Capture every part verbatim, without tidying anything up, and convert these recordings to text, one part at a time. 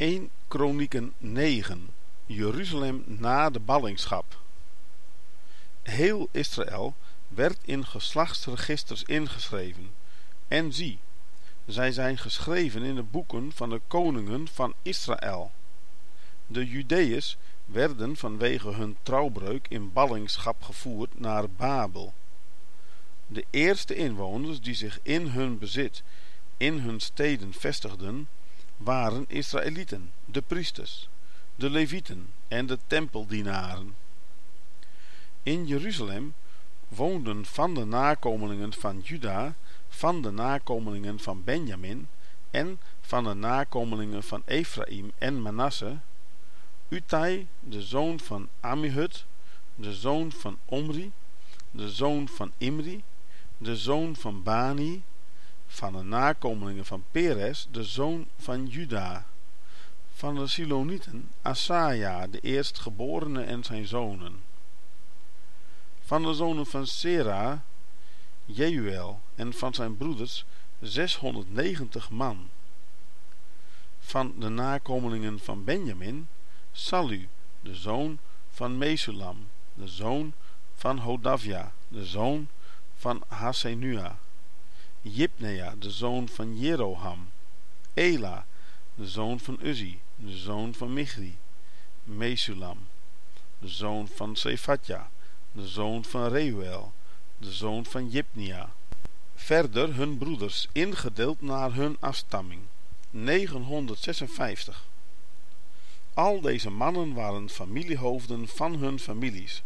eerste Kronieken negen. Jeruzalem na de ballingschap. Heel Israël werd in geslachtsregisters ingeschreven. En zie, zij zijn geschreven in de boeken van de koningen van Israël. De Judeërs werden vanwege hun trouwbreuk in ballingschap gevoerd naar Babel. De eerste inwoners die zich in hun bezit in hun steden vestigden, waren Israëlieten, de priesters, de levieten en de tempeldienaren. In Jeruzalem woonden van de nakomelingen van Juda, van de nakomelingen van Benjamin en van de nakomelingen van Efraïm en Manasse, Utai, de zoon van Ammihud, de zoon van Omri, de zoon van Imri, de zoon van Bani, van de nakomelingen van Peres, de zoon van Juda, van de Silonieten, Asaja, de eerstgeborene en zijn zonen, van de zonen van Sera, Jeuel en van zijn broeders zeshonderdnegentig man, van de nakomelingen van Benjamin, Salu, de zoon van Mesulam, de zoon van Hodavia, de zoon van Hasenua, Jibnea, de zoon van Jeroham, Ela, de zoon van Uzzi, de zoon van Michri, Mesulam, de zoon van Sefatja, de zoon van Reuel, de zoon van Jibnia. Verder hun broeders, ingedeeld naar hun afstamming, negenhonderdzesenvijftig. Al deze mannen waren familiehoofden van hun families.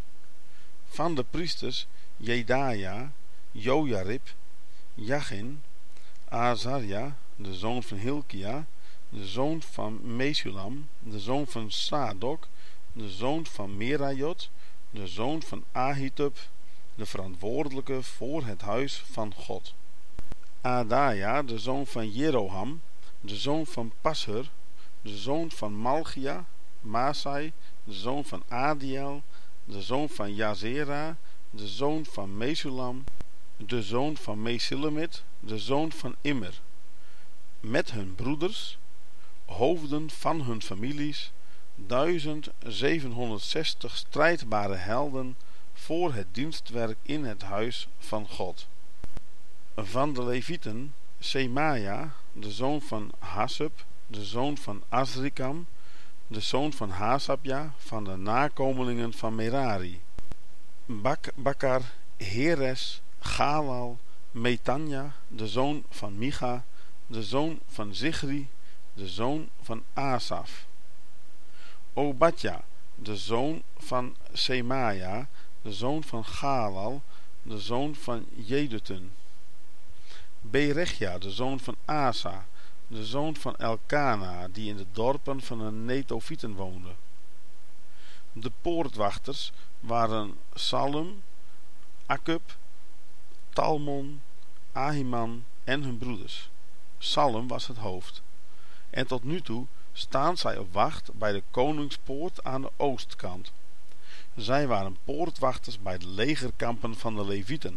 Van de priesters Jedaja, Jojarib, Jachin, Azarja, de zoon van Hilkia, de zoon van Mesulam, de zoon van Sadok, de zoon van Merajot, de zoon van Ahitub, de verantwoordelijke voor het huis van God. Adaja, de zoon van Jeroham, de zoon van Pashur, de zoon van Malchia, Masai, de zoon van Adiel, de zoon van Jazera, de zoon van Mesulam, de zoon van Mesilemit, de zoon van Immer, met hun broeders, hoofden van hun families, duizend zevenhonderdzestig strijdbare helden voor het dienstwerk in het huis van God. Van de levieten Semaja, de zoon van Hasub, de zoon van Azrikam, de zoon van Hasabja, van de nakomelingen van Merari, Bak Bakar, Heres, Galal, Metanja, de zoon van Micha, de zoon van Zichri, de zoon van Asaf, Obadja, de zoon van Semaja, de zoon van Galal, de zoon van Jedutun, Berechja, de zoon van Asa, de zoon van Elkana, die in de dorpen van de Netofieten woonde. De poortwachters waren Salum, Akub, Talmon, Ahiman en hun broeders. Salum was het hoofd. En tot nu toe staan zij op wacht bij de koningspoort aan de oostkant. Zij waren poortwachters bij de legerkampen van de Levieten.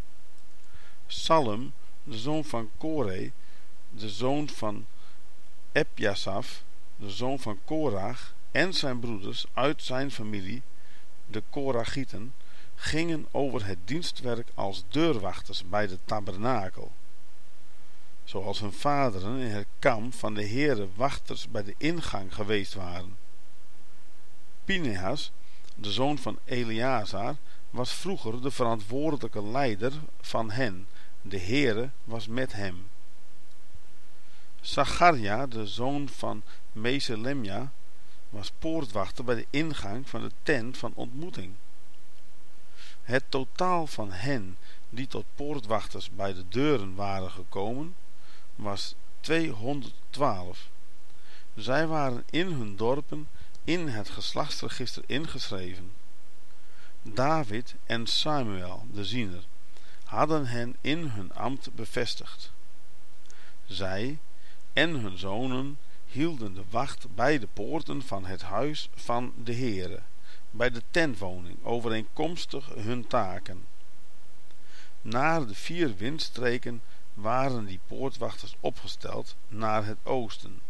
Salum, de zoon van Kore, de zoon van Ebjasaf, de zoon van Korach en zijn broeders uit zijn familie, de Korachieten, gingen over het dienstwerk als deurwachters bij de tabernakel, zoals hun vaderen in het kamp van de Heere wachters bij de ingang geweest waren. Pinehas, de zoon van Eleazar, was vroeger de verantwoordelijke leider van hen. De Heere was met hem. Zacharia, de zoon van Meselemja, was poortwachter bij de ingang van de tent van ontmoeting. Het totaal van hen die tot poortwachters bij de deuren waren gekomen, was tweehonderdtwaalf. Zij waren in hun dorpen in het geslachtsregister ingeschreven. David en Samuel, de ziener, hadden hen in hun ambt bevestigd. Zij en hun zonen hielden de wacht bij de poorten van het huis van de Heere, bij de tentwoning, overeenkomstig hun taken. Naar de vier windstreken waren die poortwachters opgesteld naar het oosten,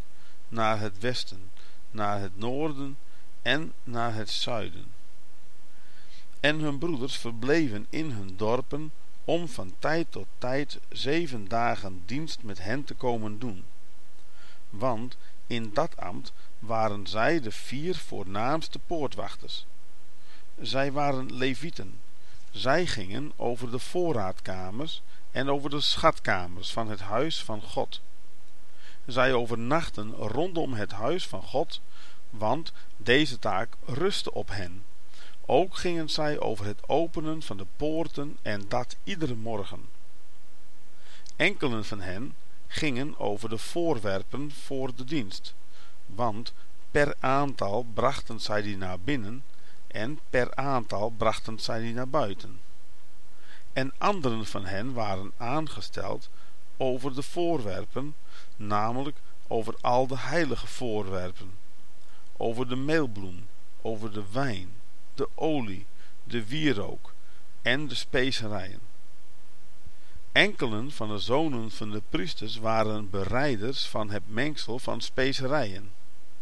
naar het westen, naar het noorden en naar het zuiden. En hun broeders verbleven in hun dorpen om van tijd tot tijd zeven dagen dienst met hen te komen doen. Want in dat ambt waren zij de vier voornaamste poortwachters. Zij waren levieten. Zij gingen over de voorraadkamers en over de schatkamers van het huis van God. Zij overnachten rondom het huis van God, want deze taak rustte op hen. Ook gingen zij over het openen van de poorten en dat iedere morgen. Enkelen van hen gingen over de voorwerpen voor de dienst, want per aantal brachten zij die naar binnen en per aantal brachten zij die naar buiten. En anderen van hen waren aangesteld over de voorwerpen, namelijk over al de heilige voorwerpen, over de meelbloem, over de wijn, de olie, de wierook en de specerijen. Enkelen van de zonen van de priesters waren bereiders van het mengsel van specerijen.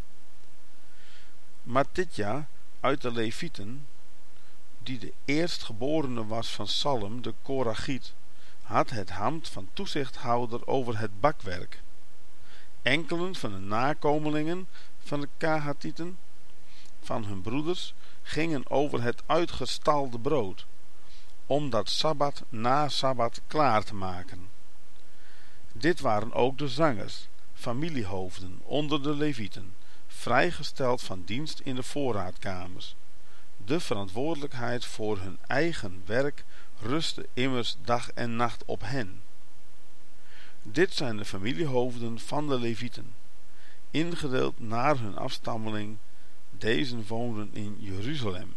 Matitja uit de Levieten, die de eerstgeborene was van Salem de Korachiet, had het ambt van toezichthouder over het bakwerk. Enkelen van de nakomelingen van de Kahatieten, van hun broeders, gingen over het uitgestalde brood, om dat sabbat na sabbat klaar te maken. Dit waren ook de zangers, familiehoofden onder de Levieten, vrijgesteld van dienst in de voorraadkamers. De verantwoordelijkheid voor hun eigen werk rustte immers dag en nacht op hen. Dit zijn de familiehoofden van de Levieten, ingedeeld naar hun afstammeling. Deze woonden in Jeruzalem.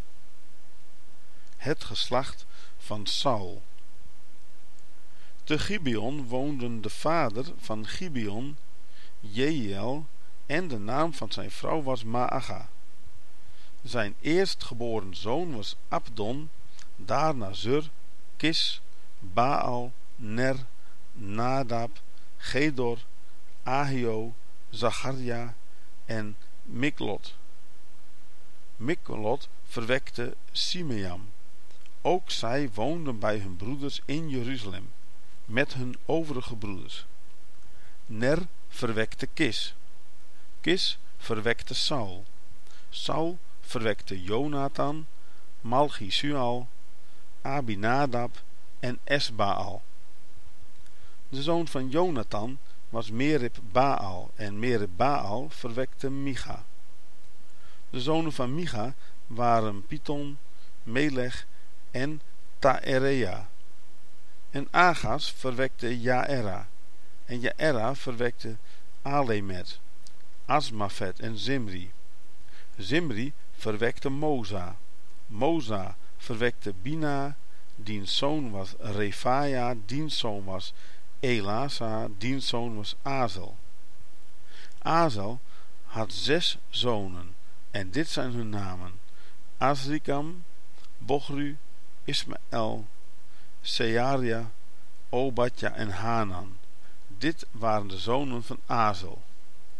Het geslacht van Saul. Te Gibeon woonden de vader van Gibeon, Jehiel, en de naam van zijn vrouw was Maaga. Zijn eerstgeboren zoon was Abdon, daarna Zur, Kis, Baal, Ner, Nadab, Gedor, Ahio, Zacharia en Miklot. Miklot verwekte Simeam. Ook zij woonden bij hun broeders in Jeruzalem, met hun overige broeders. Ner verwekte Kis. Kis verwekte Saul. Saul verwekte Jonathan, Malchisual, Abinadab en Esbaal. De zoon van Jonathan was Merib-Baal en Merib-Baal verwekte Micha. De zonen van Micha waren Piton, Melech en Taerea. En Agas verwekte Jaera. En Jaera verwekte Alemet, Asmafet en Zimri. Zimri verwekte Moza. Moza verwekte Bina, diens zoon was Refaja, diens zoon was Elasa, diens zoon was Azel. Azel had zes zonen, en dit zijn hun namen: Azrikam, Bochru, Ismaël, Searia, Obadja en Hanan. Dit waren de zonen van Azel.